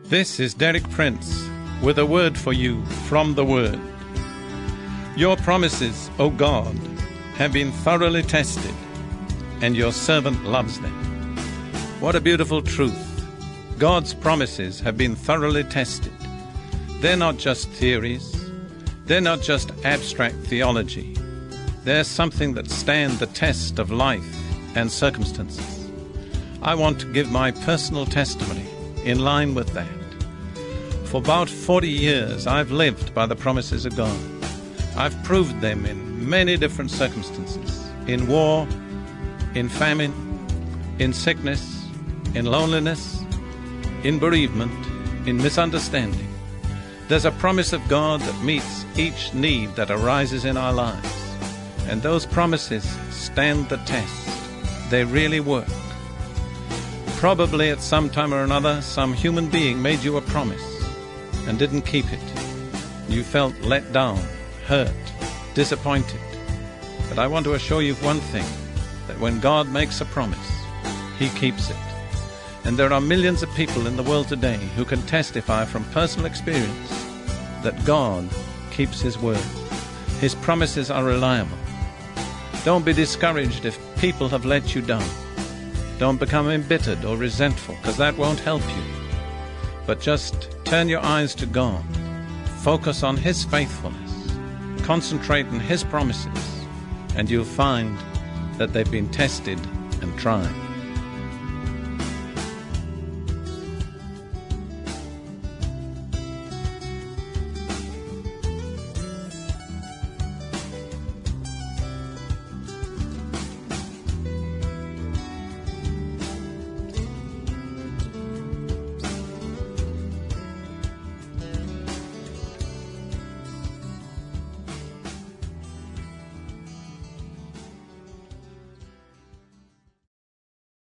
This is Derek Prince with a word for you from the Word. Your promises, O God, have been thoroughly tested, and your servant loves them. What a beautiful truth. God's promises have been thoroughly tested. They're not just theories. They're not just abstract theology. They're something that stand the test of life and circumstances. I want to give my personal testimony in line with that. For about 40 years, I've lived by the promises of God. I've proved them in many different circumstances, in war, in famine, in sickness, in loneliness, in bereavement, in misunderstanding. There's a promise of God that meets each need that arises in our lives. And those promises stand the test. They really work. Probably at some time or another, some human being made you a promise and didn't keep it. You felt let down, hurt, disappointed. But I want to assure you of one thing, that when God makes a promise, He keeps it. And there are millions of people in the world today who can testify from personal experience that God keeps His word. His promises are reliable. Don't be discouraged if people have let you down. Don't become embittered or resentful, because that won't help you. But just turn your eyes to God. Focus on His faithfulness. Concentrate on His promises, and you'll find that they've been tested and tried.